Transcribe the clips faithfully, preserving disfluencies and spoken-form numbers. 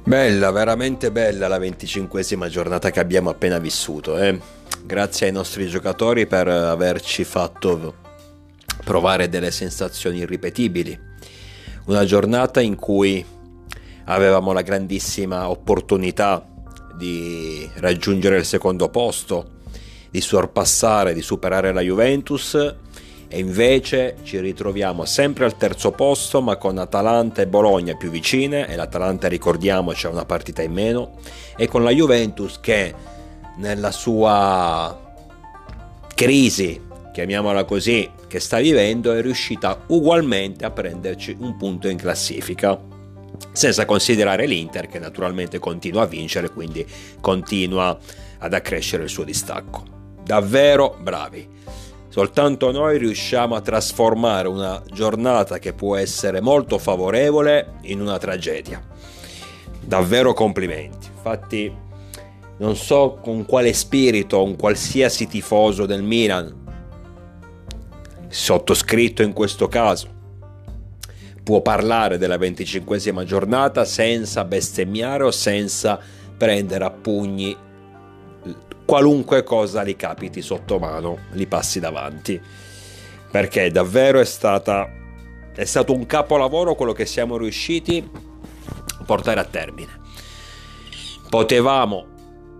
Bella, veramente bella la venticinquesima giornata che abbiamo appena vissuto, eh. Grazie ai nostri giocatori per averci fatto provare delle sensazioni irripetibili. Una giornata in cui avevamo la grandissima opportunità di raggiungere il secondo posto, di sorpassare, di superare la Juventus, e invece ci ritroviamo sempre al terzo posto, ma con Atalanta e Bologna più vicine, e l'Atalanta, ricordiamoci, ha una partita in meno, e con la Juventus che nella sua crisi, chiamiamola così, che sta vivendo, è riuscita ugualmente a prenderci un punto in classifica, senza considerare l'Inter, che naturalmente continua a vincere, quindi continua ad accrescere il suo distacco. Davvero bravi. Soltanto noi riusciamo a trasformare una giornata che può essere molto favorevole in una tragedia. Davvero complimenti. Infatti non so con quale spirito un qualsiasi tifoso del Milan, sottoscritto in questo caso, può parlare della venticinquesima giornata senza bestemmiare o senza prendere a pugni qualunque cosa gli capiti sotto mano, gli passi davanti, perché davvero è stata è stato un capolavoro quello che siamo riusciti a portare a termine. Potevamo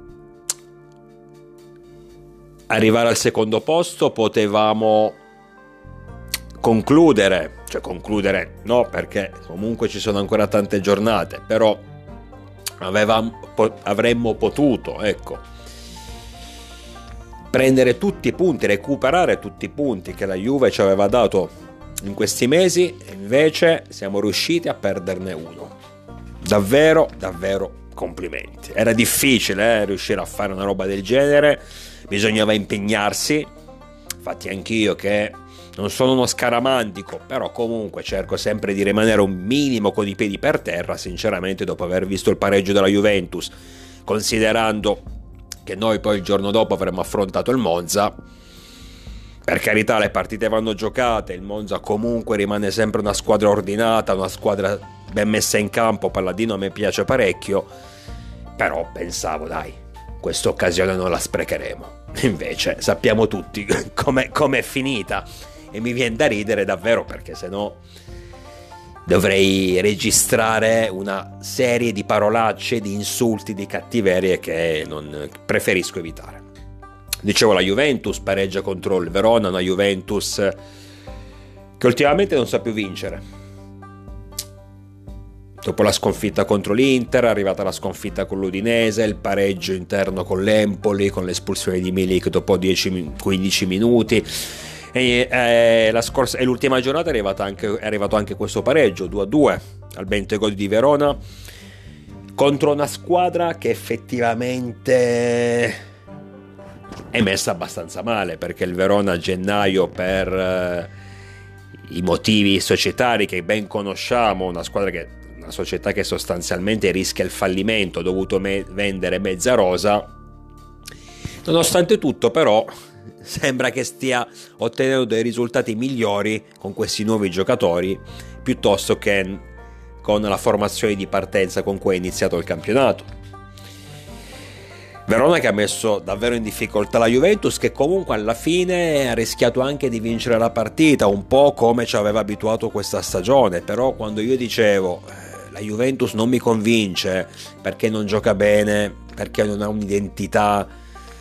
arrivare al secondo posto, potevamo concludere, cioè concludere no, perché comunque ci sono ancora tante giornate, però avevamo, avremmo potuto, ecco, prendere tutti i punti, recuperare tutti i punti che la Juve ci aveva dato in questi mesi, e invece siamo riusciti a perderne uno. Davvero, davvero complimenti. Era difficile eh, riuscire a fare una roba del genere, bisognava impegnarsi. Infatti anch'io, che non sono uno scaramantico, però comunque cerco sempre di rimanere un minimo con i piedi per terra, sinceramente, dopo aver visto il pareggio della Juventus, considerando che noi poi il giorno dopo avremmo affrontato il Monza. Per carità, le partite vanno giocate, il Monza comunque rimane sempre una squadra ordinata, una squadra ben messa in campo. Palladino a me piace parecchio, però pensavo, dai, questa occasione non la sprecheremo. Invece sappiamo tutti come è finita, e mi viene da ridere davvero, perché sennò dovrei registrare una serie di parolacce, di insulti, di cattiverie che non preferisco evitare. Dicevo, la Juventus pareggia contro il Verona, una Juventus che ultimamente non sa più vincere. Dopo la sconfitta contro l'Inter, è arrivata la sconfitta con l'Udinese, il pareggio interno con l'Empoli, con l'espulsione di Milik dopo dieci quindici minuti. E, eh, la scorsa, e l'ultima giornata è, arrivata anche, è arrivato anche questo pareggio due a due al Bentegodi di Verona, contro una squadra che effettivamente è messa abbastanza male, perché il Verona a gennaio, per eh, i motivi societari che ben conosciamo, una squadra che una società che sostanzialmente rischia il fallimento, ha dovuto me- vendere mezza rosa. Nonostante tutto, però, sembra che stia ottenendo dei risultati migliori con questi nuovi giocatori piuttosto che con la formazione di partenza con cui è iniziato il campionato. Verona che ha messo davvero in difficoltà la Juventus, che comunque alla fine ha rischiato anche di vincere la partita, un po' come ci aveva abituato questa stagione. Però quando io dicevo eh, la Juventus non mi convince perché non gioca bene, perché non ha un'identità,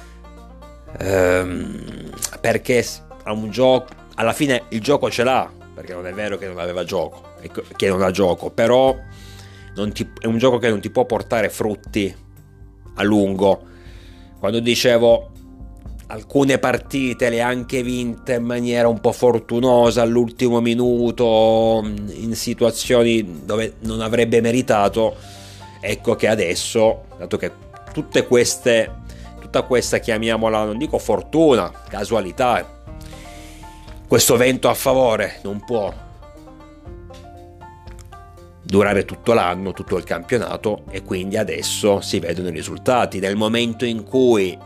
Ehm, perché ha un gioco, alla fine il gioco ce l'ha, perché non è vero che non aveva gioco, che non ha gioco, però non ti, è un gioco che non ti può portare frutti a lungo. Quando dicevo alcune partite le ha anche vinte in maniera un po' fortunosa all'ultimo minuto, in situazioni dove non avrebbe meritato, ecco che adesso, dato che tutte queste tutta questa, chiamiamola, non dico fortuna, casualità, questo vento a favore non può durare tutto l'anno, tutto il campionato, e quindi adesso si vedono i risultati. Nel momento in cui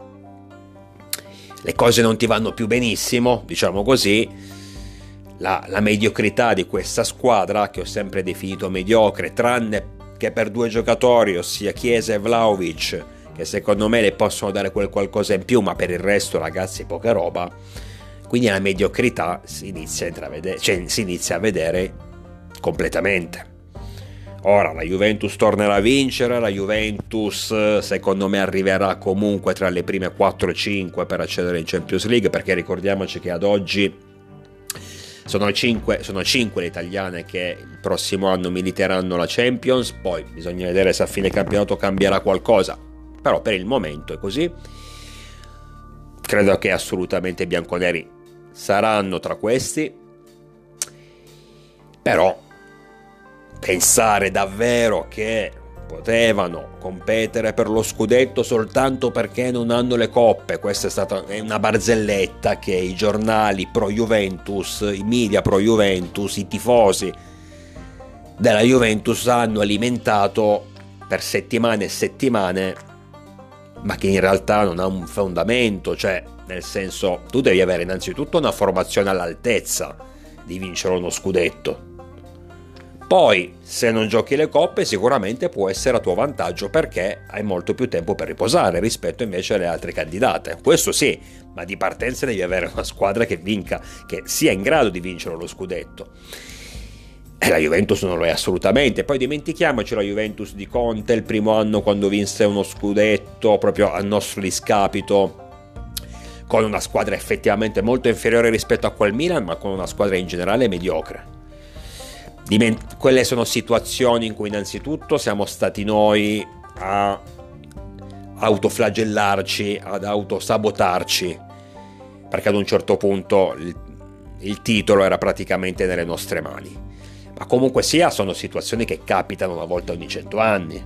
le cose non ti vanno più benissimo, diciamo così, la, la mediocrità di questa squadra, che ho sempre definito mediocre, tranne che per due giocatori, ossia Chiesa e Vlahovic, che secondo me le possono dare quel qualcosa in più, ma per il resto ragazzi poca roba, quindi la mediocrità si inizia a intravedere, cioè si inizia a vedere completamente. Ora la Juventus tornerà a vincere, la Juventus secondo me arriverà comunque tra le prime quattro cinque per accedere in Champions League, perché ricordiamoci che ad oggi sono cinque, sono cinque le italiane che il prossimo anno militeranno la Champions, poi bisogna vedere se a fine campionato cambierà qualcosa, però per il momento è così. Credo che assolutamente i bianconeri saranno tra questi, però pensare davvero che potevano competere per lo scudetto soltanto perché non hanno le coppe, questa è stata una barzelletta che i giornali pro Juventus, i media pro Juventus, i tifosi della Juventus hanno alimentato per settimane e settimane, ma che in realtà non ha un fondamento. Cioè, nel senso, tu devi avere innanzitutto una formazione all'altezza di vincere uno scudetto. Poi, se non giochi le coppe, sicuramente può essere a tuo vantaggio perché hai molto più tempo per riposare rispetto invece alle altre candidate. Questo sì, ma di partenza devi avere una squadra che vinca, che sia in grado di vincere lo scudetto. E la Juventus non lo è assolutamente. Poi dimentichiamoci la Juventus di Conte, il primo anno quando vinse uno scudetto proprio a nostro discapito, con una squadra effettivamente molto inferiore rispetto a quel Milan, ma con una squadra in generale mediocre. Diment- quelle sono situazioni in cui innanzitutto siamo stati noi a autoflagellarci, ad autosabotarci, perché ad un certo punto il, il titolo era praticamente nelle nostre mani. Ma comunque sia, sono situazioni che capitano una volta ogni cento anni,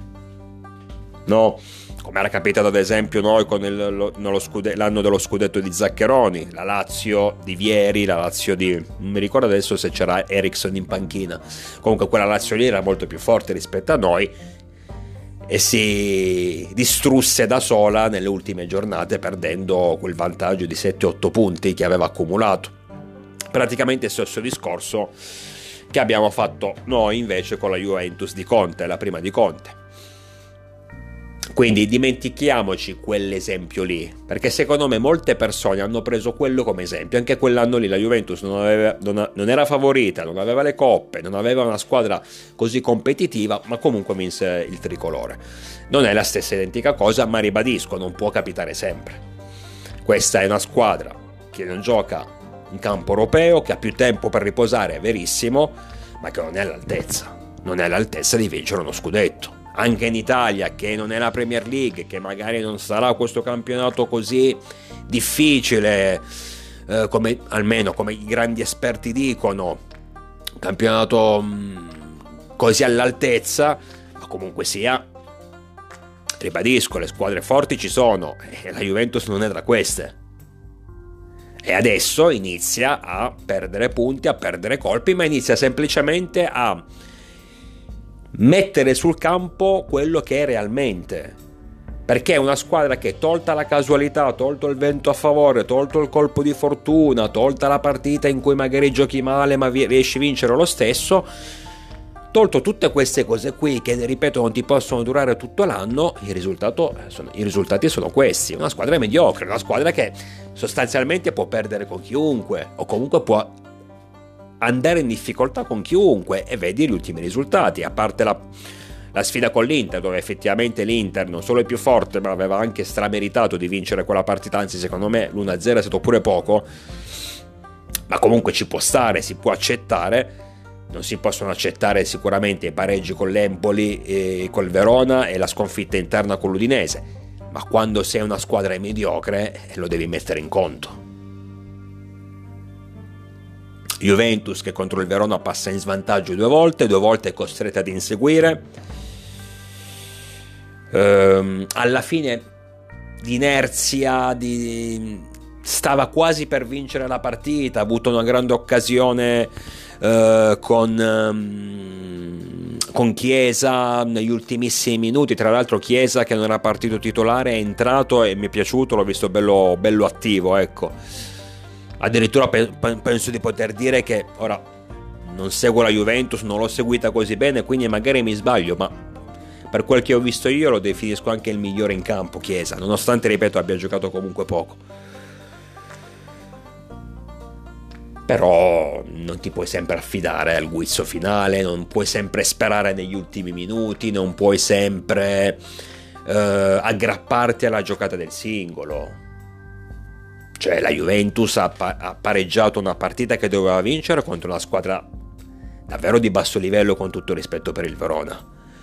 no? Come era capitato ad esempio noi con il, lo, nello scude, l'anno dello scudetto di Zaccheroni, la Lazio di Vieri, la Lazio di... non mi ricordo adesso se c'era Eriksson in panchina, comunque quella Lazio lì era molto più forte rispetto a noi e si distrusse da sola nelle ultime giornate perdendo quel vantaggio di sette otto punti che aveva accumulato. Praticamente il stesso discorso che abbiamo fatto noi invece con la Juventus di Conte, la prima di Conte. Quindi dimentichiamoci quell'esempio lì, perché secondo me molte persone hanno preso quello come esempio. Anche quell'anno lì la Juventus non, aveva, non, non era favorita, non aveva le coppe, non aveva una squadra così competitiva, ma comunque vinse il tricolore. Non è la stessa identica cosa, ma ribadisco, non può capitare sempre. Questa è una squadra che non gioca in campo europeo, che ha più tempo per riposare, è verissimo, ma che non è all'altezza, non è all'altezza di vincere uno scudetto. Anche in Italia, che non è la Premier League, che magari non sarà questo campionato così difficile, eh, come almeno come i grandi esperti dicono, campionato mh, così all'altezza, ma comunque sia, ribadisco, le squadre forti ci sono e la Juventus non è tra queste. E adesso inizia a perdere punti, a perdere colpi, ma inizia semplicemente a mettere sul campo quello che è realmente, perché è una squadra che, tolta la casualità, tolto il vento a favore, tolto il colpo di fortuna, tolta la partita in cui magari giochi male ma riesci a vincere lo stesso, tolto tutte queste cose qui che, ripeto, non ti possono durare tutto l'anno, il risultato sono, i risultati sono questi. Una squadra mediocre, una squadra che sostanzialmente può perdere con chiunque o comunque può andare in difficoltà con chiunque, e vedi gli ultimi risultati, a parte la, la sfida con l'Inter, dove effettivamente l'Inter non solo è più forte ma aveva anche strameritato di vincere quella partita, anzi secondo me l'uno a zero è stato pure poco, ma comunque ci può stare, si può accettare. Non si possono accettare sicuramente i pareggi con l'Empoli e col Verona e la sconfitta interna con l'Udinese, ma quando sei una squadra mediocre lo devi mettere in conto. Juventus che contro il Verona passa in svantaggio due volte, due volte è costretta ad inseguire. Ehm, alla fine di inerzia, di... stava quasi per vincere la partita, ha avuto una grande occasione eh, con, um, con Chiesa negli ultimissimi minuti. Tra l'altro Chiesa, che non era partito titolare, è entrato e mi è piaciuto, l'ho visto bello, bello attivo, ecco. Addirittura penso di poter dire che, ora non seguo la Juventus, non l'ho seguita così bene, quindi magari mi sbaglio, ma Per quel che ho visto io lo definisco anche il migliore in campo, Chiesa, nonostante, ripeto, abbia giocato comunque poco. Però non ti puoi sempre affidare al guizzo finale, non puoi sempre sperare negli ultimi minuti, non puoi sempre eh, aggrapparti alla giocata del singolo. Cioè la Juventus ha, pa- ha pareggiato una partita che doveva vincere contro una squadra davvero di basso livello, con tutto rispetto per il Verona.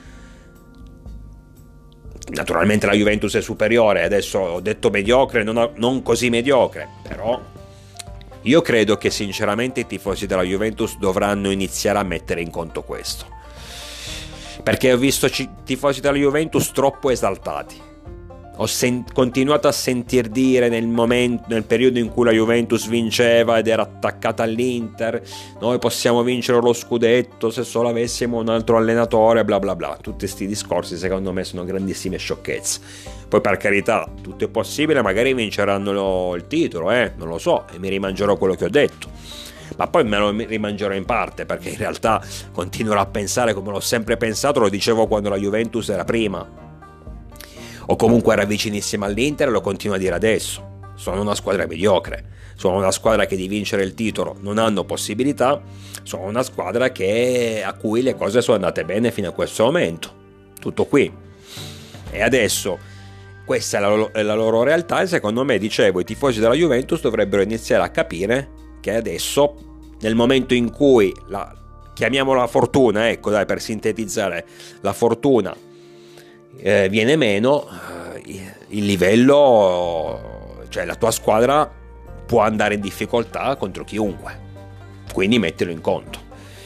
Naturalmente la Juventus è superiore, adesso ho detto mediocre, non, ho, non così mediocre, però io credo che sinceramente i tifosi della Juventus dovranno iniziare a mettere in conto questo, perché ho visto c- tifosi della Juventus troppo esaltati. Ho sen- continuato a sentir dire nel momento, nel periodo in cui la Juventus vinceva ed era attaccata all'Inter, noi possiamo vincere lo scudetto se solo avessimo un altro allenatore, bla bla bla. Tutti questi discorsi secondo me sono grandissime sciocchezze. Poi, per carità, tutto è possibile, magari vinceranno lo, il titolo, eh? non lo so, e mi rimangerò quello che ho detto. Ma poi me lo rimangerò in parte, perché in realtà continuerò a pensare come l'ho sempre pensato, lo dicevo quando la Juventus era prima, o comunque era vicinissima all'Inter, e lo continuo a dire adesso. Sono una squadra mediocre, sono una squadra che di vincere il titolo non hanno possibilità, sono una squadra che, a cui le cose sono andate bene fino a questo momento. Tutto qui. E adesso questa è la, è la loro realtà, e secondo me, dicevo, i tifosi della Juventus dovrebbero iniziare a capire che adesso, nel momento in cui la, chiamiamola fortuna, ecco dai, per sintetizzare, la fortuna eh, viene meno, eh, il livello, cioè la tua squadra può andare in difficoltà contro chiunque, quindi mettilo in conto.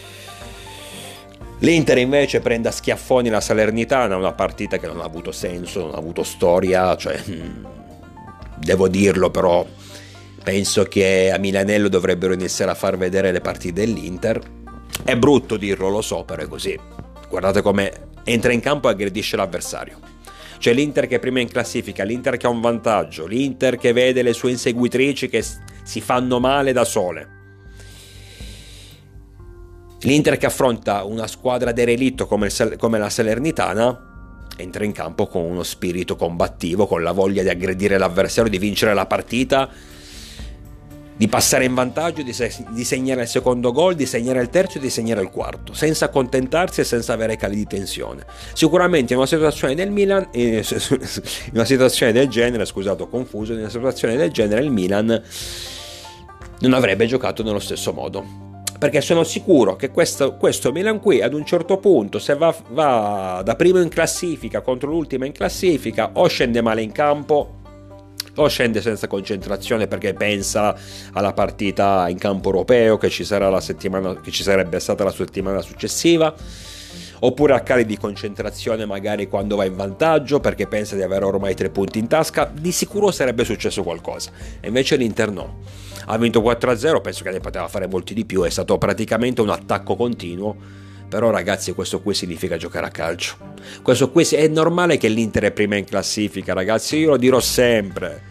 L'Inter invece prende a schiaffoni la Salernitana, una partita che non ha avuto senso, non ha avuto storia, cioè devo dirlo, però penso che a Milanello dovrebbero iniziare a far vedere le partite dell'Inter. È brutto dirlo, lo so, però è così. Guardate come entra in campo e aggredisce l'avversario. C'è l'Inter che è prima in classifica, l'Inter che ha un vantaggio, l'Inter che vede le sue inseguitrici che si fanno male da sole. L'Inter che affronta una squadra derelitto come, il, come la Salernitana entra in campo con uno spirito combattivo, con la voglia di aggredire l'avversario, di vincere la partita, di passare in vantaggio, di, se, di segnare il secondo gol, di segnare il terzo e di segnare il quarto, senza accontentarsi e senza avere cali di tensione. Sicuramente in una situazione del Milan, in una situazione del genere, scusate ho confuso, in una situazione del genere il Milan non avrebbe giocato nello stesso modo. Perché sono sicuro che questo, questo Milan qui ad un certo punto, se va, va da primo in classifica contro l'ultima in classifica, o scende male in campo o scende senza concentrazione perché pensa alla partita in campo europeo che ci sarà la settimana, che ci sarebbe stata la settimana successiva, oppure a cali di concentrazione magari quando va in vantaggio perché pensa di avere ormai tre punti in tasca. Di sicuro sarebbe successo qualcosa, e invece l'Inter no, ha vinto quattro a zero, penso che ne poteva fare molti di più, è stato praticamente un attacco continuo. Però ragazzi, questo qui significa giocare a calcio, questo qui è normale che l'Inter è prima in classifica, ragazzi, io lo dirò sempre.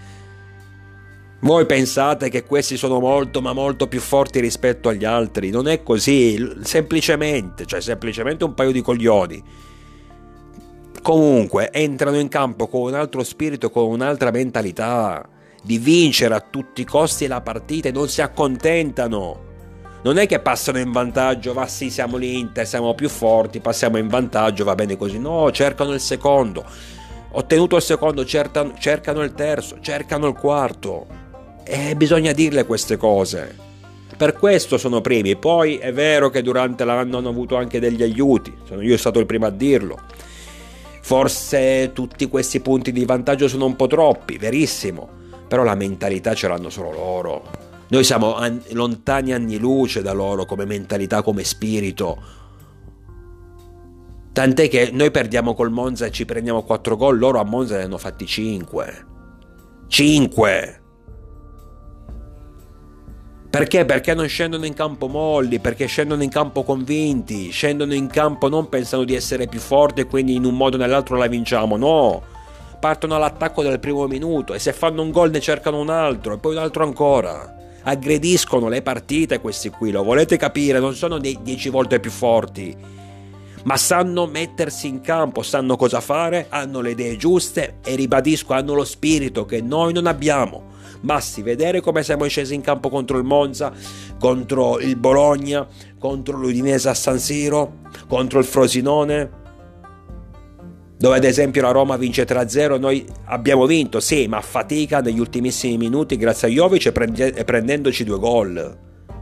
Voi pensate che questi sono molto ma molto più forti rispetto agli altri? Non è così, semplicemente, cioè semplicemente un paio di coglioni. Comunque entrano in campo con un altro spirito, con un'altra mentalità, di vincere a tutti i costi la partita, e non si accontentano. Non è che passano in vantaggio, va sì, siamo l'Inter, siamo più forti, passiamo in vantaggio, va bene così. No, cercano il secondo, ottenuto il secondo, cercano, cercano il terzo, cercano il quarto. E bisogna dirle queste cose. Per questo sono primi. Poi è vero che durante l'anno hanno avuto anche degli aiuti, sono io stato il primo a dirlo. Forse tutti questi punti di vantaggio sono un po' troppi, verissimo, però la mentalità ce l'hanno solo loro. Noi siamo an- lontani anni luce da loro come mentalità, come spirito. Tant'è che noi perdiamo col Monza e ci prendiamo quattro gol, loro a Monza ne hanno fatti cinque. cinque! Perché? Perché non scendono in campo molli, perché scendono in campo convinti, scendono in campo non pensando di essere più forti e quindi in un modo o nell'altro la vinciamo, no! Partono all'attacco dal primo minuto e se fanno un gol ne cercano un altro e poi un altro ancora. Aggrediscono le partite questi qui, lo volete capire, non sono dei dieci volte più forti, ma sanno mettersi in campo, sanno cosa fare, hanno le idee giuste e ribadisco, hanno lo spirito che noi non abbiamo. Basti vedere come siamo scesi in campo contro il Monza, contro il Bologna, contro l'Udinese a San Siro, contro il Frosinone, dove ad esempio la Roma vince tre a zero, noi abbiamo vinto, sì, ma a fatica negli ultimissimi minuti grazie a Jovic e, prende- e prendendoci due gol.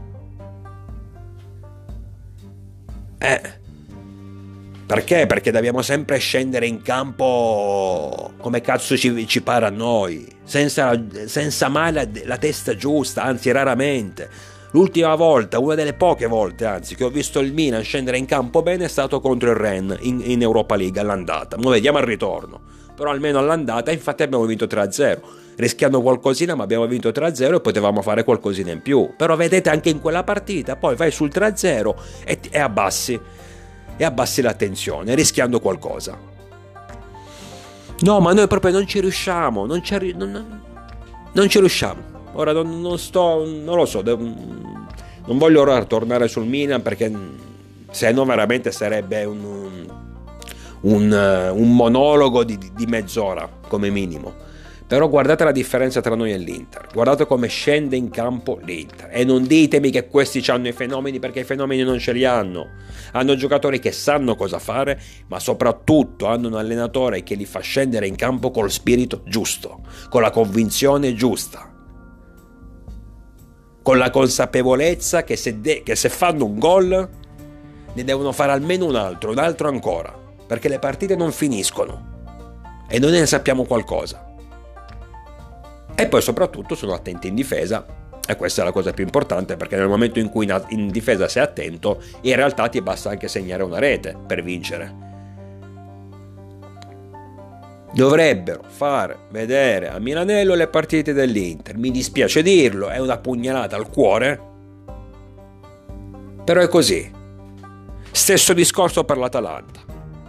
Eh, perché? Perché dobbiamo sempre scendere in campo come cazzo ci, ci pare a noi, senza, senza mai la, la testa giusta, anzi raramente. L'ultima volta, una delle poche volte anzi, che ho visto il Milan scendere in campo bene è stato contro il Rennes in, in Europa League all'andata. Noi vediamo al ritorno, però almeno all'andata infatti abbiamo vinto tre a zero, rischiando qualcosina, ma abbiamo vinto tre a zero e potevamo fare qualcosina in più. Però vedete, anche in quella partita poi vai sul tre a zero e, e abbassi e abbassi la tensione, rischiando qualcosa. No, ma noi proprio non ci riusciamo, non ci, non, non ci riusciamo. Ora non, non sto, non lo so, non voglio ora tornare sul Milan, perché se no veramente sarebbe un, un, un monologo di, di mezz'ora come minimo. Però guardate la differenza tra noi e l'Inter, guardate come scende in campo l'Inter, e non ditemi che questi hanno i fenomeni, perché i fenomeni non ce li hanno. Hanno giocatori che sanno cosa fare, ma soprattutto hanno un allenatore che li fa scendere in campo col spirito giusto, con la convinzione giusta, con la consapevolezza che se, de- che se fanno un gol ne devono fare almeno un altro, un altro ancora, perché le partite non finiscono e noi ne sappiamo qualcosa. E poi soprattutto sono attenti in difesa, e questa è la cosa più importante, perché nel momento in cui in difesa sei attento, in realtà ti basta anche segnare una rete per vincere. Dovrebbero far vedere a Milanello le partite dell'Inter, mi dispiace dirlo, è una pugnalata al cuore, però è così. Stesso discorso per l'Atalanta,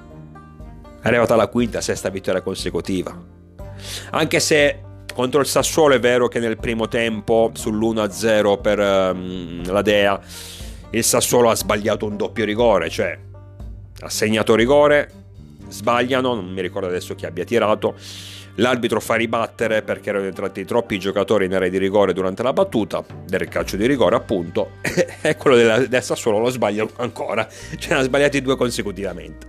è arrivata alla quinta, sesta vittoria consecutiva, anche se contro il Sassuolo è vero che nel primo tempo sull'uno a zero per um, la Dea il Sassuolo ha sbagliato un doppio rigore, cioè ha segnato rigore, sbagliano, non mi ricordo adesso chi abbia tirato, l'arbitro fa ribattere perché erano entrati troppi giocatori in area di rigore durante la battuta del calcio di rigore appunto, e quello della, del Sassuolo lo sbagliano ancora, ce ne ha sbagliati due consecutivamente.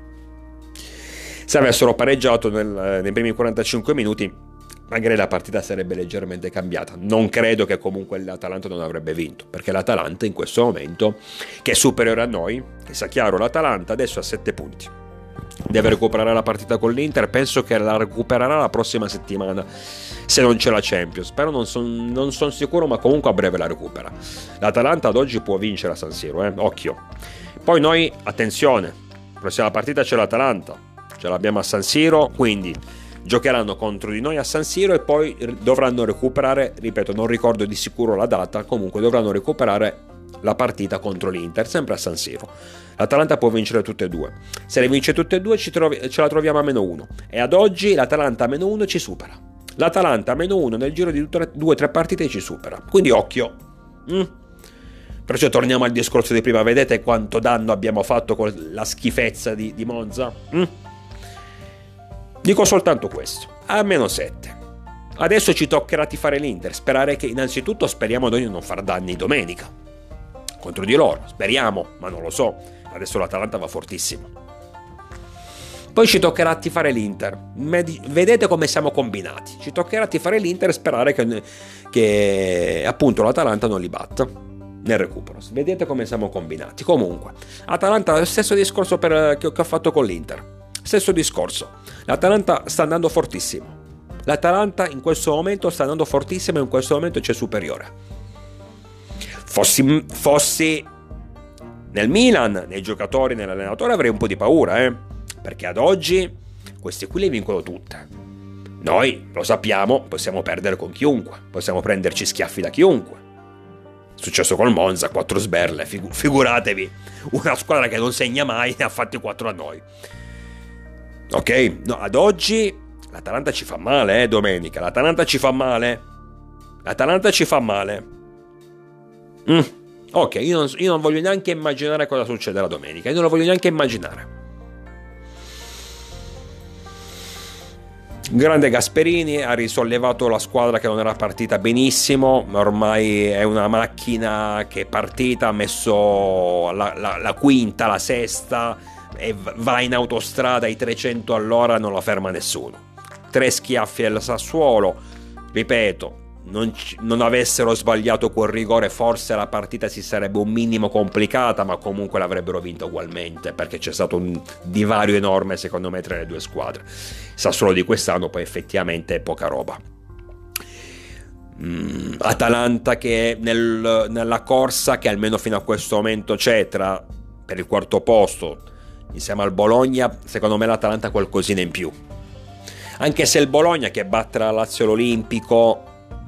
Se avessero pareggiato nel, nei primi quarantacinque minuti magari la partita sarebbe leggermente cambiata. Non credo che comunque l'Atalanta non avrebbe vinto, perché l'Atalanta in questo momento, che è superiore a noi, che sia chiaro, l'Atalanta adesso ha sette punti, deve recuperare la partita con l'Inter, penso che la recupererà la prossima settimana se non c'è la Champions, però non sono non son sicuro, ma comunque a breve la recupera. L'Atalanta ad oggi può vincere a San Siro, eh? Occhio. Poi noi, attenzione, la prossima partita c'è l'Atalanta, ce l'abbiamo a San Siro, quindi giocheranno contro di noi a San Siro e poi dovranno recuperare, ripeto, non ricordo di sicuro la data, comunque dovranno recuperare la partita contro l'Inter, sempre a San Siro. L'Atalanta può vincere tutte e due. Se le vince tutte e due ci trovi, ce la troviamo a meno uno. E ad oggi l'Atalanta a meno uno ci supera. L'Atalanta a meno uno nel giro di due o tre partite ci supera. Quindi occhio. Mm? Perciò torniamo al discorso di prima. Vedete quanto danno abbiamo fatto con la schifezza di, di Monza? Mm? Dico soltanto questo, a meno sette. Adesso ci toccherà tifare l'Inter, sperare che innanzitutto speriamo noi di non far danni domenica contro di loro, speriamo, ma non lo so, adesso l'Atalanta va fortissimo. Poi ci toccherà tifare l'Inter, vedete come siamo combinati, ci toccherà tifare l'Inter e sperare che, che appunto l'Atalanta non li batta nel recupero, vedete come siamo combinati. Comunque, Atalanta, lo stesso discorso per, che, che ho fatto con l'Inter. Stesso discorso, l'Atalanta sta andando fortissimo, l'Atalanta in questo momento sta andando fortissimo e in questo momento c'è superiore. Fossi, fossi nel Milan, nei giocatori, nell'allenatore avrei un po' di paura, eh? Perché ad oggi questi qui le vincono tutte. Noi lo sappiamo, possiamo perdere con chiunque, possiamo prenderci schiaffi da chiunque. È successo col Monza, quattro sberle, figu- figuratevi, una squadra che non segna mai ne ha fatti quattro a noi. Ok, no, ad oggi l'Atalanta ci fa male, eh, domenica. L'Atalanta ci fa male. L'Atalanta ci fa male. Mm. Ok, io non, io non voglio neanche immaginare cosa succederà domenica. Io non lo voglio neanche immaginare. Grande Gasperini, ha risollevato la squadra che non era partita benissimo, ma ormai è una macchina che è partita, ha messo la, la, la quinta, la sesta e va in autostrada ai trecento all'ora, non la ferma nessuno. Tre schiaffi al Sassuolo, ripeto, non, non avessero sbagliato quel rigore forse la partita si sarebbe un minimo complicata, ma comunque l'avrebbero vinta ugualmente, perché c'è stato un divario enorme secondo me tra le due squadre. Sassuolo di quest'anno poi effettivamente è poca roba. mm, Atalanta che nel, nella corsa che almeno fino a questo momento c'è tra, per il quarto posto insieme al Bologna, secondo me l'Atalanta ha qualcosina in più, anche se il Bologna che batte la Lazio all'Olimpico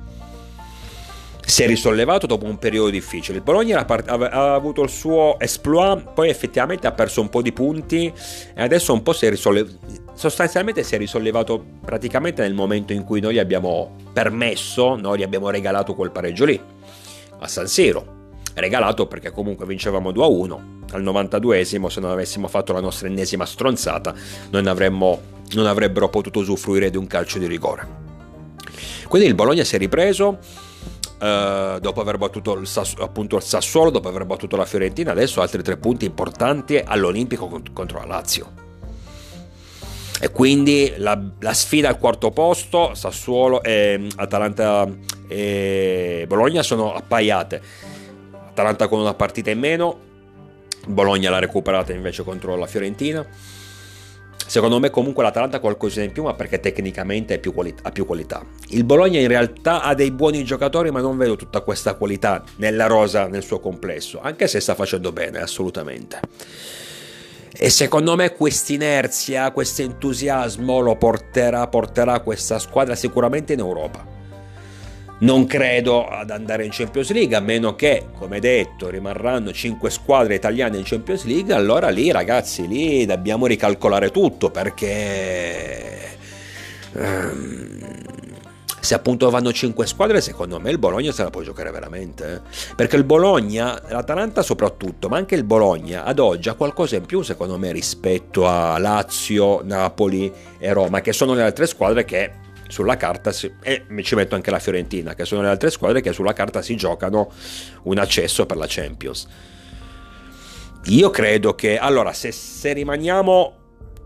si è risollevato dopo un periodo difficile. Il Bologna part- ha avuto il suo exploit, poi effettivamente ha perso un po' di punti e adesso un po' si è risollevato, sostanzialmente si è risollevato praticamente nel momento in cui noi gli abbiamo permesso, noi gli abbiamo regalato quel pareggio lì a San Siro. Regalato perché comunque vincevamo due a uno al novantaduesimo, se non avessimo fatto la nostra ennesima stronzata non avremmo, non avrebbero potuto usufruire di un calcio di rigore. Quindi il Bologna si è ripreso, Uh, dopo aver battuto il, Sass- appunto il Sassuolo, dopo aver battuto la Fiorentina, adesso altri tre punti importanti all'Olimpico cont- contro la Lazio, e quindi la, la sfida al quarto posto, Sassuolo e Atalanta e Bologna sono appaiate. Atalanta con una partita in meno, Bologna l'ha recuperata invece contro la Fiorentina. Secondo me comunque l'Atalanta ha qualcosina in più, ma perché tecnicamente è più quali- ha più qualità. Il Bologna in realtà ha dei buoni giocatori, ma non vedo tutta questa qualità nella rosa nel suo complesso, anche se sta facendo bene assolutamente. E secondo me quest'inerzia, questo entusiasmo lo porterà, porterà questa squadra sicuramente in Europa. Non credo ad andare in Champions League, a meno che, come detto, rimarranno cinque squadre italiane in Champions League. Allora lì, ragazzi, lì dobbiamo ricalcolare tutto, perché um, se appunto vanno cinque squadre, secondo me il Bologna se la può giocare veramente, eh? Perché il Bologna, l'Atalanta soprattutto, ma anche il Bologna ad oggi ha qualcosa in più secondo me rispetto a Lazio, Napoli e Roma, che sono le altre squadre che sulla carta si, e mi ci metto anche la Fiorentina, che sono le altre squadre che sulla carta si giocano un accesso per la Champions. Io credo che allora se, se rimaniamo,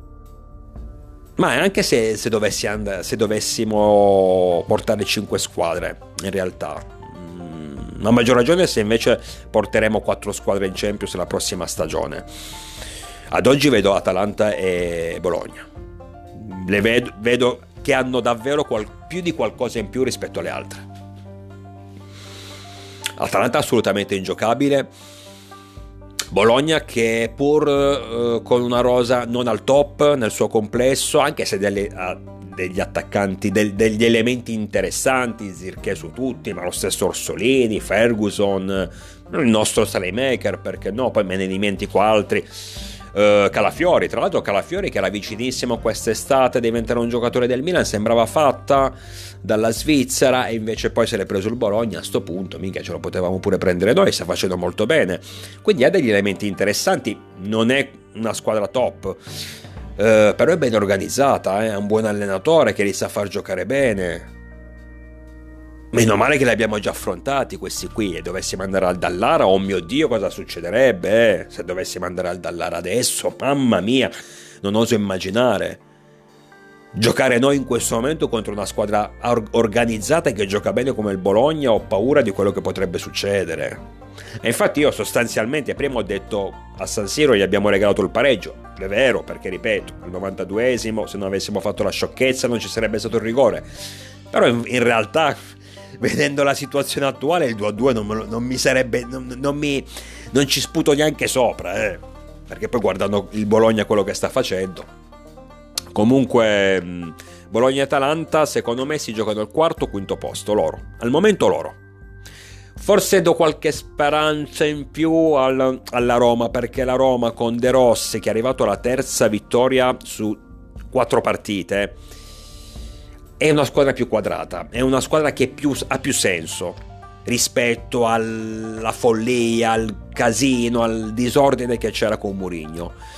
ma anche se, se, dovessi and- se dovessimo portare cinque squadre in realtà, mh, a maggior ragione se invece porteremo quattro squadre in Champions la prossima stagione. Ad oggi vedo Atalanta e Bologna, le vedo, vedo che hanno davvero qual- più di qualcosa in più rispetto alle altre. Atalanta assolutamente ingiocabile, Bologna che pur eh, con una rosa non al top nel suo complesso, anche se delle, ha degli attaccanti, del, degli elementi interessanti, Zirkzee su tutti, ma lo stesso Orsolini, Ferguson, il nostro Salemaker, perché no, poi me ne dimentico altri. Uh, Calafiori, tra l'altro Calafiori che era vicinissimo quest'estate a diventare un giocatore del Milan, sembrava fatta dalla Svizzera, e invece poi se l'è preso il Bologna. A sto punto mica ce lo potevamo pure prendere noi, sta facendo molto bene, quindi ha degli elementi interessanti. Non è una squadra top, uh, però è ben organizzata, eh? Ha un buon allenatore che li sa far giocare bene. Meno male che li abbiamo già affrontati questi qui, e dovessimo andare al Dallara, oh mio Dio cosa succederebbe, eh? Se dovessimo andare al Dallara adesso, mamma mia, non oso immaginare. Giocare noi in questo momento contro una squadra or- organizzata che gioca bene come il Bologna, ho paura di quello che potrebbe succedere. E infatti io sostanzialmente prima ho detto a San Siro gli abbiamo regalato il pareggio, è vero, perché ripeto, al novantaduesimo se non avessimo fatto la sciocchezza non ci sarebbe stato il rigore, però in, in realtà vedendo la situazione attuale il due a due non, me lo, non mi sarebbe non, non mi non ci sputo neanche sopra, eh, perché poi guardando il Bologna quello che sta facendo. Comunque Bologna e Atalanta secondo me si giocano al quarto o quinto posto, loro al momento loro. Forse do qualche speranza in più al, alla Roma, perché la Roma con De Rossi, che è arrivato alla terza vittoria su quattro partite, è una squadra più quadrata, è una squadra che più, ha più senso rispetto alla follia, al casino, al disordine che c'era con Mourinho.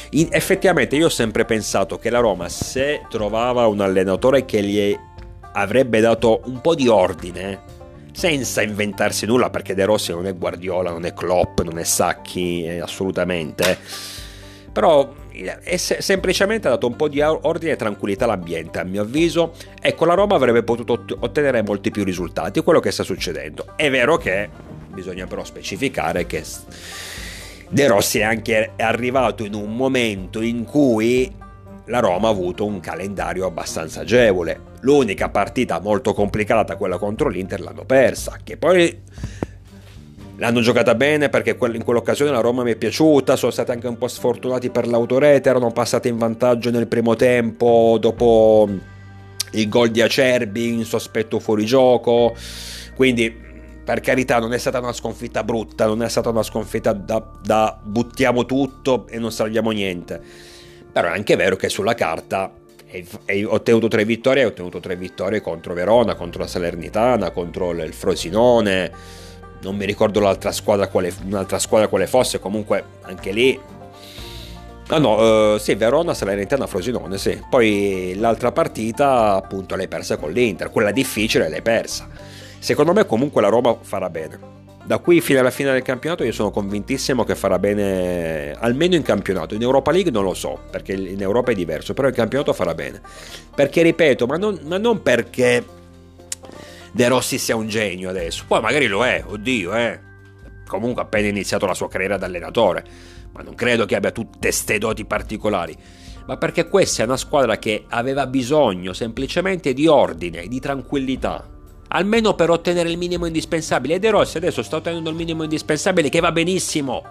In, effettivamente io ho sempre pensato che la Roma, se trovava un allenatore che gli avrebbe dato un po' di ordine, senza inventarsi nulla, perché De Rossi non è Guardiola, non è Klopp, non è Sacchi, eh, assolutamente, però è se- semplicemente ha dato un po' di ordine e tranquillità all'ambiente, a mio avviso, e con la Roma avrebbe potuto ot- ottenere molti più risultati, quello che sta succedendo. È vero che bisogna però specificare che De Rossi è anche arrivato in un momento in cui la Roma ha avuto un calendario abbastanza agevole. L'unica partita molto complicata, quella contro l'Inter, l'hanno persa, che poi l'hanno giocata bene perché in quell'occasione la Roma mi è piaciuta, sono stati anche un po' sfortunati per l'autorete, erano passati in vantaggio nel primo tempo dopo il gol di Acerbi, in sospetto fuorigioco, quindi per carità non è stata una sconfitta brutta, non è stata una sconfitta da, da buttiamo tutto e non salviamo niente, però è anche vero che sulla carta hai ottenuto tre vittorie, hai ottenuto tre vittorie contro Verona, contro la Salernitana, contro il Frosinone, non mi ricordo l'altra squadra quale, un'altra squadra quale fosse, comunque anche lì ah no, uh, sì, Verona, Salernitana, Frosinone, sì. Poi l'altra partita appunto l'hai persa con l'Inter, quella difficile l'hai persa. Secondo me comunque la Roma farà bene. Da qui fino alla fine del campionato io sono convintissimo che farà bene, almeno in campionato. In Europa League non lo so, perché in Europa è diverso, però in campionato farà bene. Perché ripeto, ma non, ma non perché De Rossi sia un genio adesso, poi magari lo è, oddio, eh. Comunque ha appena iniziato la sua carriera da allenatore, ma non credo che abbia tutte ste doti particolari, ma perché questa è una squadra che aveva bisogno semplicemente di ordine, di tranquillità, almeno per ottenere il minimo indispensabile. E De Rossi adesso sta ottenendo il minimo indispensabile, che va benissimo,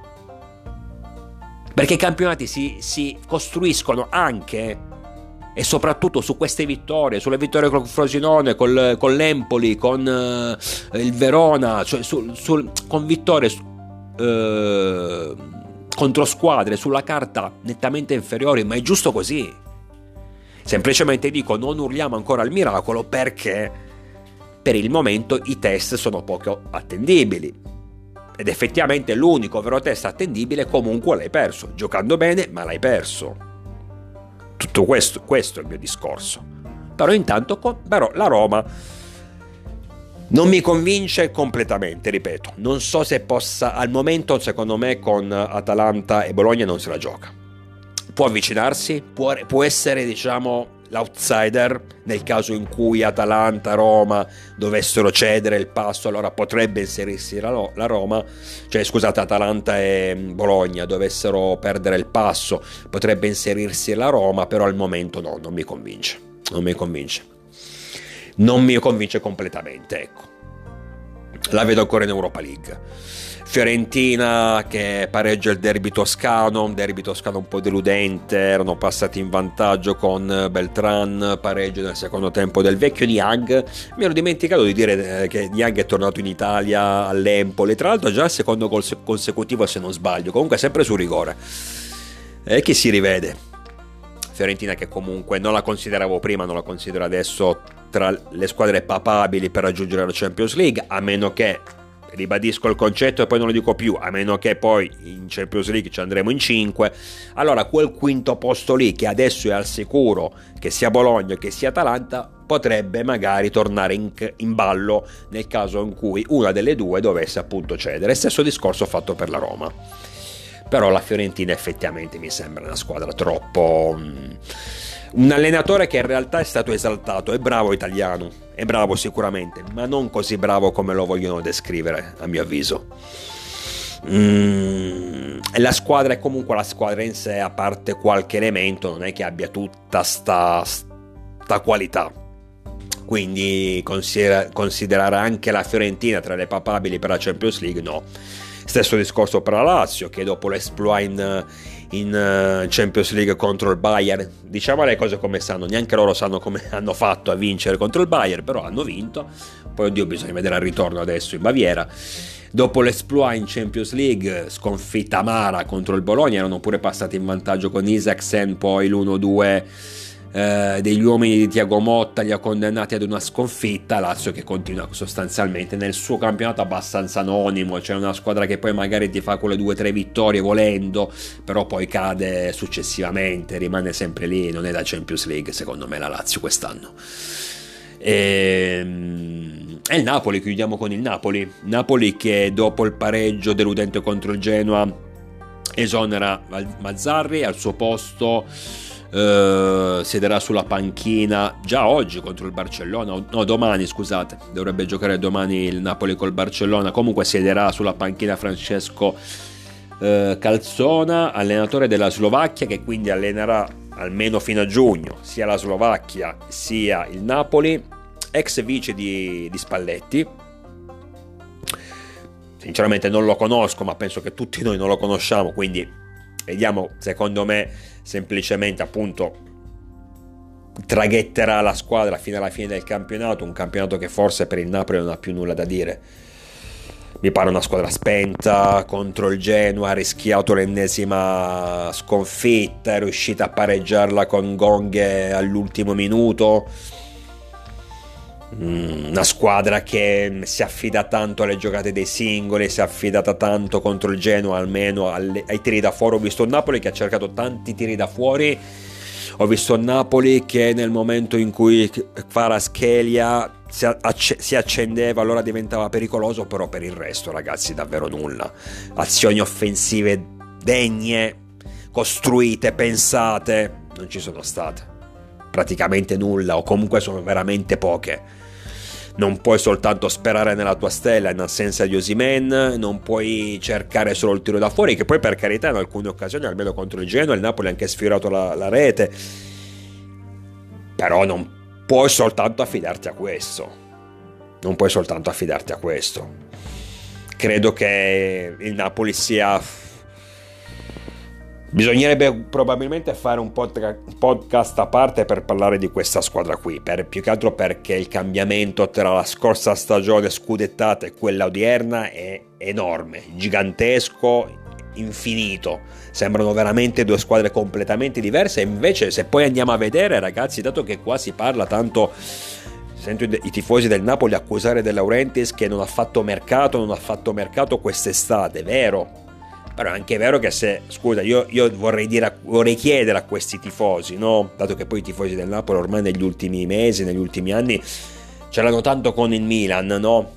perché i campionati si, si costruiscono anche e soprattutto su queste vittorie, sulle vittorie con Frosinone, col, con l'Empoli, con uh, il Verona, cioè sul, sul, con vittorie uh, contro squadre sulla carta nettamente inferiori, ma è giusto così. Semplicemente dico, non urliamo ancora al miracolo, perché per il momento i test sono poco attendibili, ed effettivamente l'unico vero test attendibile comunque l'hai perso, giocando bene ma l'hai perso. Tutto questo, questo è il mio discorso. Però intanto però la Roma non mi convince completamente, ripeto. Non so se possa, al momento secondo me con Atalanta e Bologna non se la gioca. Può avvicinarsi, può, può essere diciamo l'outsider nel caso in cui Atalanta, Roma dovessero cedere il passo, allora potrebbe inserirsi la, la Roma, cioè scusate Atalanta e Bologna dovessero perdere il passo, potrebbe inserirsi la Roma, però al momento no, non mi convince, non mi convince, non mi convince completamente, ecco. La vedo ancora in Europa League. Fiorentina che pareggia il derby toscano, un derby toscano un po' deludente, erano passati in vantaggio con Beltran, pareggio nel secondo tempo del vecchio Niang. Mi ero dimenticato di dire che Niang è tornato in Italia all'Empoli, tra l'altro già il secondo gol consecutivo se non sbaglio, comunque sempre su rigore, e chi si rivede. Fiorentina che comunque non la consideravo prima, non la considero adesso tra le squadre papabili per raggiungere la Champions League, a meno che, ribadisco il concetto e poi non lo dico più, a meno che poi in Champions League ci andremo in cinque, allora quel quinto posto lì che adesso è al sicuro, che sia Bologna che sia Atalanta, potrebbe magari tornare in, in ballo nel caso in cui una delle due dovesse appunto cedere. Stesso discorso fatto per la Roma. Però la Fiorentina effettivamente mi sembra una squadra troppo... un allenatore che in realtà è stato esaltato, è bravo italiano, è bravo sicuramente, ma non così bravo come lo vogliono descrivere, a mio avviso. Mm, la squadra è comunque la squadra in sé, a parte qualche elemento, non è che abbia tutta sta, sta qualità. Quindi considera, considerare anche la Fiorentina tra le papabili per la Champions League, no. Stesso discorso per la Lazio, che dopo l'esploit in, in Champions League contro il Bayern, diciamo le cose come stanno, neanche loro sanno come hanno fatto a vincere contro il Bayern, però hanno vinto. Poi oddio, bisogna vedere al ritorno adesso in Baviera. Dopo l'esploit in Champions League, sconfitta amara contro il Bologna, erano pure passati in vantaggio con Isaacsen, poi l'uno due eh, degli uomini di Thiago Motta li ha condannati ad una sconfitta. Lazio che continua sostanzialmente nel suo campionato abbastanza anonimo, cioè una squadra che poi magari ti fa quelle due o tre vittorie volendo, però poi cade successivamente, rimane sempre lì, non è da Champions League secondo me la Lazio quest'anno. E, e il Napoli, chiudiamo con il Napoli Napoli che dopo il pareggio deludente contro il Genoa esonera Mazzarri, al suo posto eh, siederà sulla panchina già oggi contro il Barcellona, no domani scusate, dovrebbe giocare domani il Napoli col Barcellona, comunque siederà sulla panchina Francesco eh, Calzona, allenatore della Slovacchia, che quindi allenerà almeno fino a giugno sia la Slovacchia sia il Napoli, ex vice di, di Spalletti. Sinceramente non lo conosco, ma penso che tutti noi non lo conosciamo, quindi vediamo, secondo me semplicemente appunto traghetterà la squadra fino alla fine del campionato, un campionato che forse per il Napoli non ha più nulla da dire. Mi pare una squadra spenta, contro il Genoa ha rischiato l'ennesima sconfitta, è riuscita a pareggiarla con Gonghe all'ultimo minuto. Una squadra che si affida tanto alle giocate dei singoli, si è affidata tanto contro il Genoa almeno alle, ai tiri da fuori. Ho visto un Napoli che ha cercato tanti tiri da fuori, ho visto un Napoli che nel momento in cui Kvaratskhelia si, acc- si accendeva allora diventava pericoloso, però per il resto ragazzi davvero nulla, azioni offensive degne, costruite, pensate, non ci sono state praticamente nulla, o comunque sono veramente poche. Non puoi soltanto sperare nella tua stella in assenza di Osimhen, non puoi cercare solo il tiro da fuori, che poi per carità in alcune occasioni, almeno contro il Genoa, il Napoli ha anche sfiorato la, la rete, però non puoi soltanto affidarti a questo, non puoi soltanto affidarti a questo. Credo che il Napoli sia... Bisognerebbe probabilmente fare un podcast a parte per parlare di questa squadra qui, per, più che altro perché il cambiamento tra la scorsa stagione scudettata e quella odierna è enorme, gigantesco, infinito. Sembrano veramente due squadre completamente diverse, e invece se poi andiamo a vedere ragazzi, dato che qua si parla tanto, sento i tifosi del Napoli accusare De Laurentiis che non ha fatto mercato, non ha fatto mercato quest'estate, vero? Però è anche vero che se, scusa, io, io vorrei, dire, vorrei chiedere a questi tifosi, no? Dato che poi i tifosi del Napoli ormai negli ultimi mesi, negli ultimi anni, ce l'hanno tanto con il Milan, no?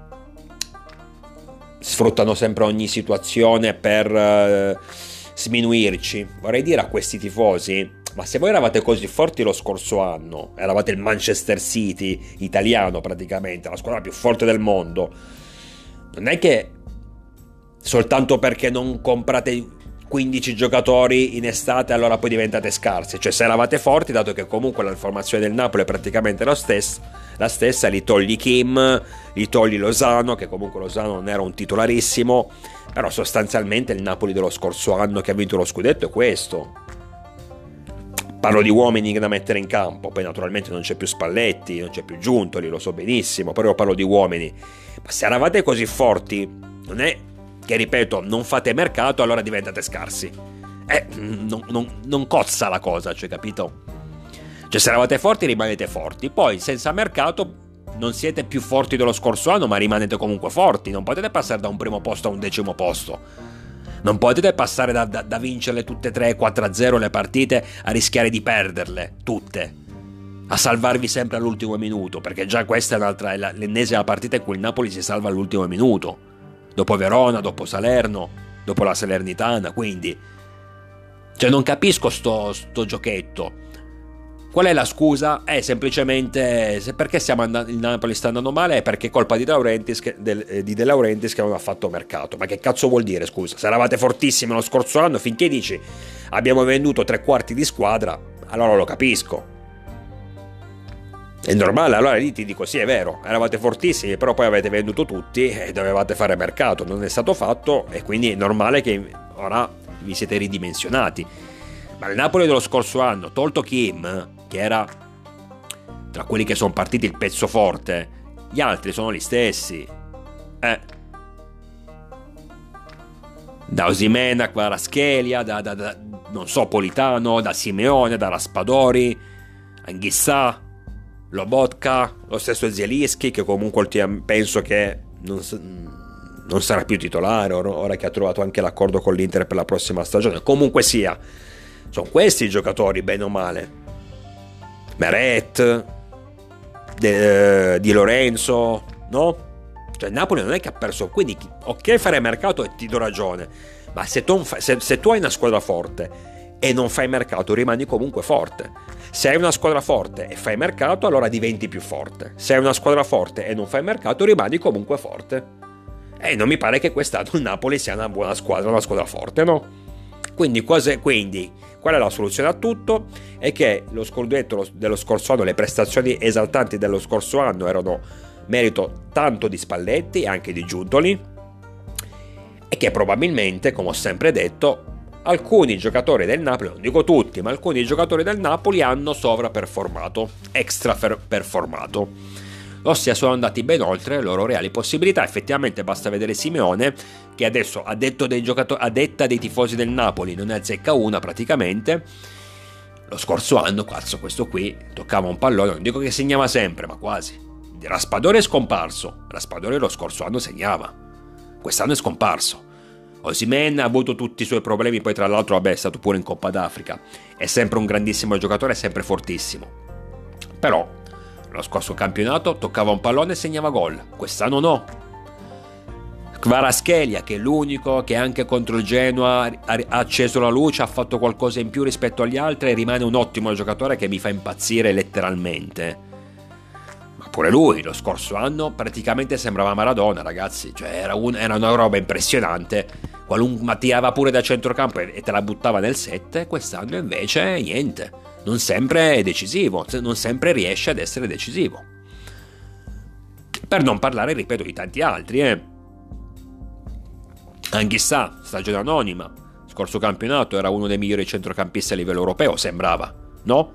Sfruttano sempre ogni situazione per uh, sminuirci. Vorrei dire a questi tifosi, ma se voi eravate così forti lo scorso anno, eravate il Manchester City italiano praticamente, la squadra più forte del mondo, non è che soltanto perché non comprate quindici giocatori in estate allora poi diventate scarsi. Cioè se eravate forti, dato che comunque la formazione del Napoli è praticamente la stessa, la stessa li togli Kim, li togli Lozano, che comunque Lozano non era un titolarissimo, però sostanzialmente il Napoli dello scorso anno che ha vinto lo scudetto è questo. Parlo di uomini da mettere in campo, poi naturalmente non c'è più Spalletti, non c'è più Giuntoli, lo so benissimo, però io parlo di uomini. Ma se eravate così forti, non è che, ripeto, non fate mercato allora diventate scarsi. Eh, non, non, non cozza la cosa, cioè, capito? Cioè se eravate forti rimanete forti, poi senza mercato non siete più forti dello scorso anno, ma rimanete comunque forti. Non potete passare da un primo posto a un decimo posto, non potete passare da, da, da vincerle tutte tre quattro a zero le partite a rischiare di perderle tutte, a salvarvi sempre all'ultimo minuto, perché già questa è un'altra, è la, l'ennesima partita in cui il Napoli si salva all'ultimo minuto, dopo Verona, dopo Salerno, dopo la Salernitana. Quindi cioè non capisco sto, sto giochetto. Qual è la scusa? È semplicemente se perché stiamo andando, il Napoli sta andando male, è perché è colpa di De Laurentiis che, del, di De Laurentiis che non ha fatto mercato. Ma che cazzo vuol dire, scusa? Se eravate fortissimi lo scorso anno, finché dici abbiamo venduto tre quarti di squadra, allora lo capisco. È normale, allora lì ti dico sì, è vero, eravate fortissimi, però poi avete venduto tutti e dovevate fare mercato, non è stato fatto, e quindi è normale che ora vi siete ridimensionati. Ma il Napoli dello scorso anno, tolto Kim, che era tra quelli che sono partiti il pezzo forte, gli altri sono gli stessi. Eh. Da Osimhen a Kvaratskhelia, da, da, da non so, Politano, da Simeone, da Raspadori. Anghissà, Lobotka, lo stesso Zielinski, che comunque penso che non, non sarà più titolare ora che ha trovato anche l'accordo con l'Inter per la prossima stagione. Comunque sia, sono questi i giocatori, bene o male. Meret, De, Di Lorenzo, no? Cioè il Napoli non è che ha perso, quindi ok fare mercato e ti do ragione, ma se tu, se, se tu hai una squadra forte e non fai mercato rimani comunque forte. Se hai una squadra forte e fai mercato allora diventi più forte. Se hai una squadra forte e non fai mercato rimani comunque forte. E non mi pare che quest'anno il Napoli sia una buona squadra, una squadra forte, no? Quindi, cose, quindi qual è la soluzione a tutto? È che lo scudetto dello scorso anno, le prestazioni esaltanti dello scorso anno erano merito tanto di Spalletti e anche di Giuntoli, e che probabilmente, come ho sempre detto, alcuni giocatori del Napoli, non dico tutti, ma alcuni giocatori del Napoli hanno sovraperformato, extraperformato. Ossia sono andati ben oltre le loro reali possibilità. Effettivamente basta vedere Simeone, che adesso a, detto dei giocatori, a detta dei tifosi del Napoli non ne azzecca una praticamente. Lo scorso anno, cazzo, questo qui toccava un pallone, non dico che segnava sempre, ma quasi. Raspadori è scomparso, Raspadori lo scorso anno segnava, quest'anno è scomparso. Osimhen ha avuto tutti i suoi problemi, poi tra l'altro vabbè è stato pure in Coppa d'Africa, è sempre un grandissimo giocatore, è sempre fortissimo, però lo scorso campionato toccava un pallone e segnava gol, quest'anno no. Kvaratskhelia, che è l'unico che anche contro il Genoa ha acceso la luce, ha fatto qualcosa in più rispetto agli altri e rimane un ottimo giocatore che mi fa impazzire letteralmente. Ma pure lui lo scorso anno praticamente sembrava Maradona, ragazzi, cioè era, un, era una roba impressionante, qualunque, ma tirava pure da centrocampo e, e te la buttava nel set. Quest'anno invece niente, non sempre è decisivo, non sempre riesce ad essere decisivo, per non parlare, ripeto, di tanti altri. eh Anghissà, stagione anonima, scorso campionato era uno dei migliori centrocampisti a livello europeo, sembrava, no?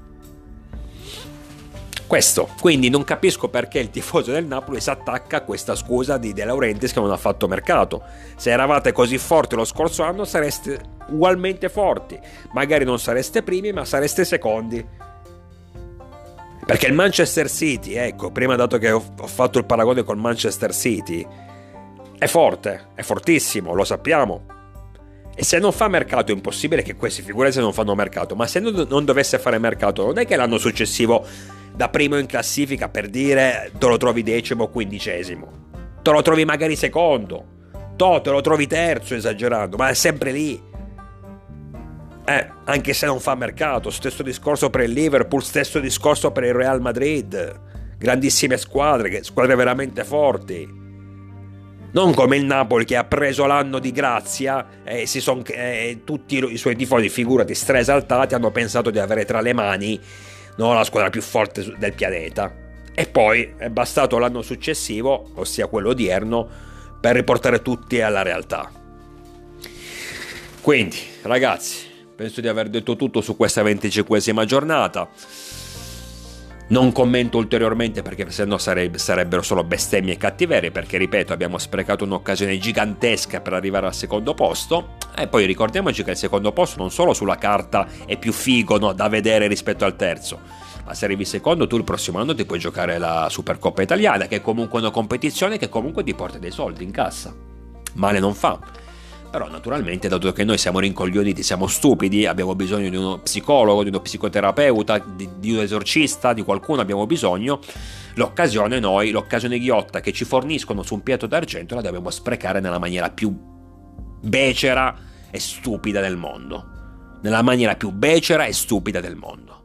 Questo, quindi non capisco perché il tifoso del Napoli si attacca a questa scusa di De Laurentiis che non ha fatto mercato. Se eravate così forti lo scorso anno sareste ugualmente forti, magari non sareste primi ma sareste secondi, perché il Manchester City, ecco, prima dato che ho fatto il paragone col Manchester City, è forte, è fortissimo, lo sappiamo. E se non fa mercato è impossibile che questi, figurati se non fanno mercato, ma se non dovesse fare mercato non è che l'anno successivo da primo in classifica, per dire, te lo trovi decimo o quindicesimo, te lo trovi magari secondo, to, te lo trovi terzo esagerando, ma è sempre lì, eh, anche se non fa mercato. Stesso discorso per il Liverpool, stesso discorso per il Real Madrid, grandissime squadre, squadre veramente forti. Non come il Napoli che ha preso l'anno di grazia e si son, eh, tutti i suoi tifosi, figurati, straesaltati, hanno pensato di avere tra le mani, no, la squadra più forte del pianeta. E poi è bastato l'anno successivo, ossia quello odierno, per riportare tutti alla realtà. Quindi, ragazzi, penso di aver detto tutto su questa venticinquesima giornata. Non commento ulteriormente perché sennò sareb- sarebbero solo bestemmie e cattiverie, perché ripeto, abbiamo sprecato un'occasione gigantesca per arrivare al secondo posto. E poi ricordiamoci che il secondo posto non solo sulla carta è più figo, no, da vedere rispetto al terzo, ma se arrivi secondo tu il prossimo anno ti puoi giocare la Supercoppa italiana, che è comunque una competizione che comunque ti porta dei soldi in cassa. Male non fa. Però naturalmente, dato che noi siamo rincoglioniti, siamo stupidi, abbiamo bisogno di uno psicologo, di uno psicoterapeuta, di, di un esorcista, di qualcuno abbiamo bisogno, l'occasione noi, l'occasione ghiotta che ci forniscono su un piatto d'argento la dobbiamo sprecare nella maniera più becera e stupida del mondo. Nella maniera più becera e stupida del mondo.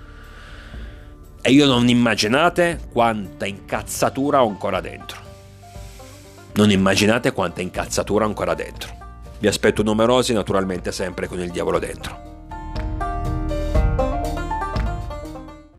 E io non immaginate quanta incazzatura ho ancora dentro. Non immaginate quanta incazzatura ho ancora dentro. Vi aspetto numerosi, naturalmente sempre con il diavolo dentro.